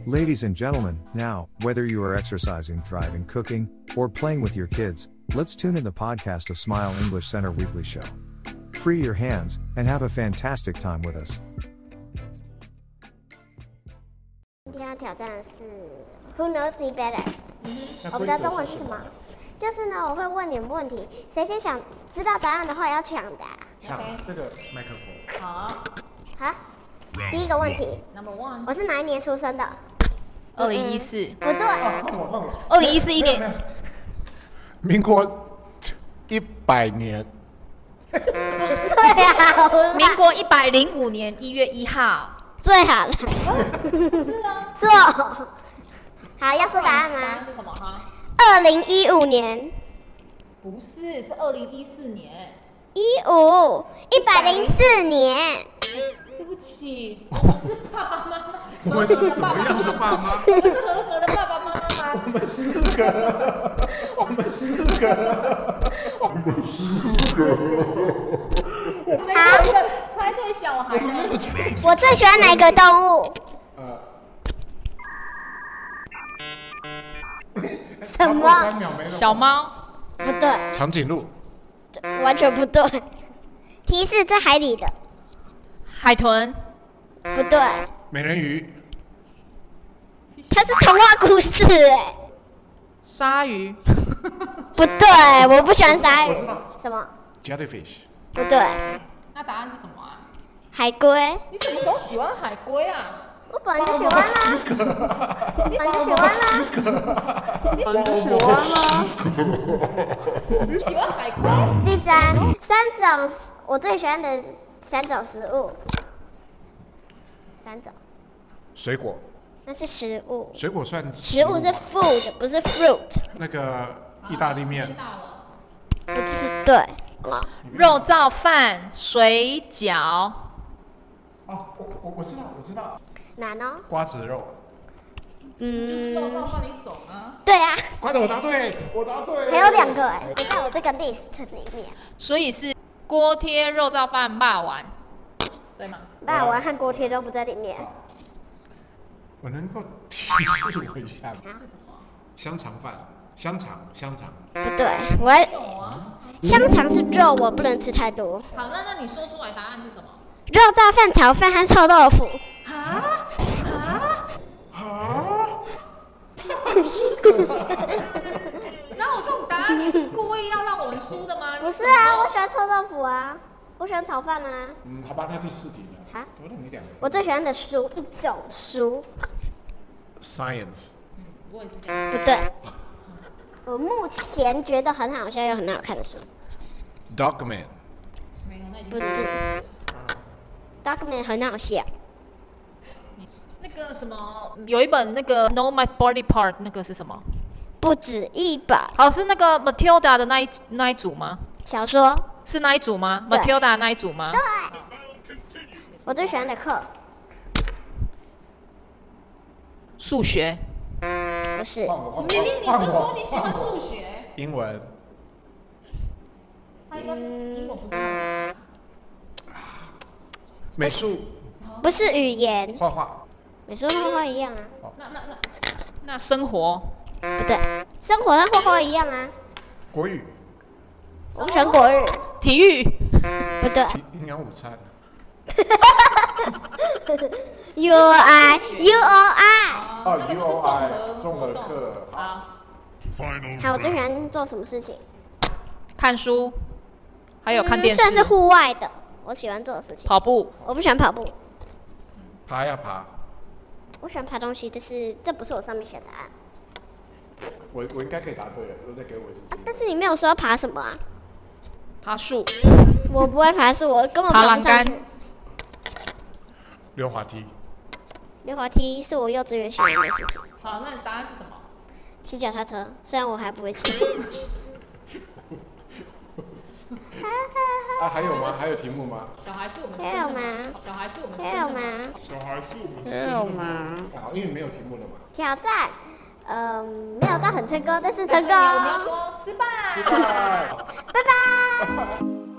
Ladies and gentlemen, now, whether you are exercising, driving, cooking, or playing with your kids, let's tune in the podcast of Smile English Center Weekly Show. Free your hands, and have a fantastic time with us. 今天要挑战的是 Who knows me better？ 我不知道中文是什么，就是呢，我会问你们问题，谁先想知道答案的话要抢答。 抢这个麦克风。 好，第一个问题 Number one， 我是哪一年出生的 2014， 不对， 换我。 2014年， 民国100年。 最好了， 民国105年1月1号。 最好了， 是啊， 错。好，要说答案答案吗是什么哈 ？2015年， 不是，是2014年。 104年， 对不起，我们是爸爸妈妈。 我们是什么样的爸妈？ 我们是合格的爸爸妈妈吗？ 我们4个。我们4个。 好，一个猜对小孩的。 我最喜欢哪个动物？什么？ 3秒没了。 小猫。 不对， 长颈鹿。 完全不对。提示在海里的， 海豚。 不对， 美人鱼。 它是童话故事哎， 鲨鱼。 不对，我不喜欢鲨鱼。什么？ Jellyfish。 不对， 那答案是什么啊？ 海龟。 你什么时候喜欢海龟啊？ 我本来就喜欢啦，本来就喜欢啦。 你喜欢海龟？ 第三种，我最喜欢的3种食物，3种， 水果。 那是食物， 水果算食物是 food， 不是 fruit， 那个意大利面。 不是对。 肉燥饭、水饺。 哦，我知道。 难哦。 瓜子肉。 就是肉燥饭的一种啊。 对啊， 瓜子我答对。 还有2个哎，不在我这个 list 里面。 所以是锅贴、肉燥饭、肉丸，对吗？ 霸王和锅贴都不在里面。 我能够提示我一下吗？香肠饭。香肠。 不对，香肠是肉，我不能吃太多。 好，那你说出来答案是什么？ 肉燥饭、炒饭和臭豆腐。 那我这种答案你是故意要让我们输的吗？ 不是啊，我喜欢臭豆腐啊，我喜欢炒饭啊。 好吧，那第4题了。 好， 多了你2分。 我最喜欢的书，一种书。 Science。 我也是这样。 不对，我目前觉得很好笑又很好看的书。 Dogman。 没有，那已经不是，Dogman 很好笑。 那个什么，有一本那个 Know My Body Part， 那个是什么？ 不止一本好，是那个 Matilda 的那一组吗？ 小说。 是那一组吗对 ？Matilda 那一组吗？ 我最喜欢的课数学。 不是， 你就说你喜欢数学。 英文。 他应该是英文，不是美术。 不是语言， 画画。 美术画画一样啊。 那生活。 不对，生活和画画一样啊。 国语。 我不喜欢国语。 体育。 不对。 营养午餐。 UOI。 哦，UOI 综合课。 好。 好，我最喜欢做什么事情？ 看书，还有看电视。 算是户外的，我喜欢做的事情。 跑步。 我不喜欢跑步。 爬呀爬。 我喜欢爬东西，但是这不是我上面写的答案。 我应该可以答对了，再给我一次。 但是你没有说要爬什么啊？ 爬树。 我不会爬树，我根本爬不上去。 溜滑梯。 溜滑梯是我幼稚园喜欢的事情。 好，那你答案是什么？ 骑脚踏车，虽然我还不会骑。 还有吗？还有题目吗？ 小孩是我们还有吗？ 小孩是我们还有吗？ 还有吗？好，因为没有题目了嘛。 挑战，没有到很成功，但是成功。 我们要说失败。 拜拜。